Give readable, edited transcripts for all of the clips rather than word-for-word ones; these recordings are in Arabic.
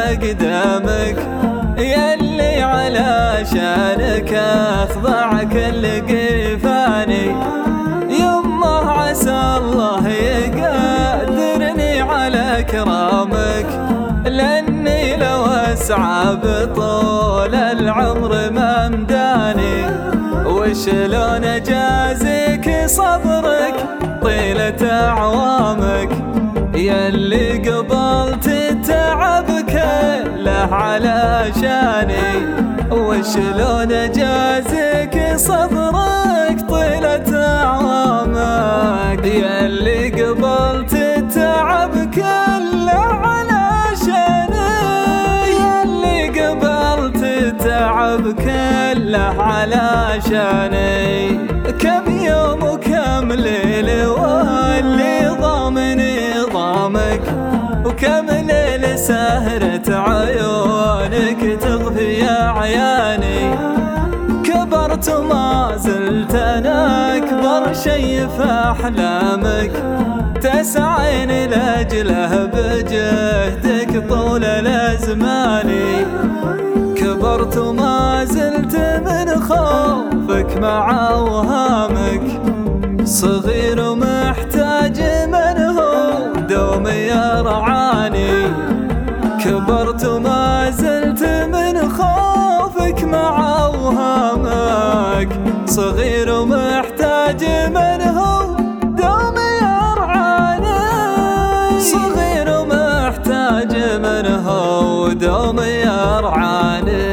أقدامك، يلي على شانك أخضع كل قفاني. يمه عسى الله يقدرني على كرامك، لأني لو أسعى بطول العمر ما مداني. وشلون أجازيك صبرك طيلة أعوامك، يلي قبلت التعب كله علشاني. وشلون أجازيك صبرك طيلة أعوامك، يلي قبلت التعب كله علشاني. يلي قبلت التعب كله علشاني. كم يوم وكم ليل واللي ضامن نظامك، وكم ليل سهرة عيونك تغفي عياني. كبرت وما زلت أنا أكبر شي في أحلامك، تسعين لأجله بجهدك طول الأزمان. كبرت وما زلت من خوفك مع أوهامك، صغير ومحتاج من هو دوم يرعاني. كبرت وما زلت من خوفك مع أوهامك، صغير ومحتاج من هو دوم يرعاني. صغير ومحتاج من هو دوم يرعاني.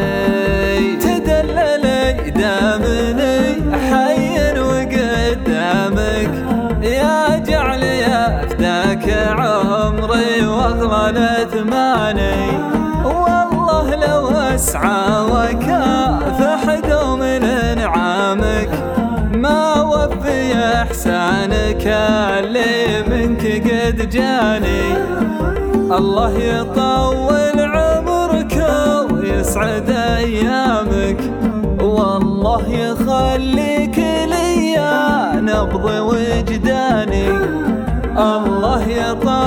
تدللي دامني حي وقدامك، يا جعل يفداك عمري واغلى الاثماني. والله لو اسعى وكافح دوم لنعامك، ما وفي احسانك اللي منك قد جاني. الله يطول عمرك ويسعد ايامك، والله يخليك لي نبض وجداني. الله يطول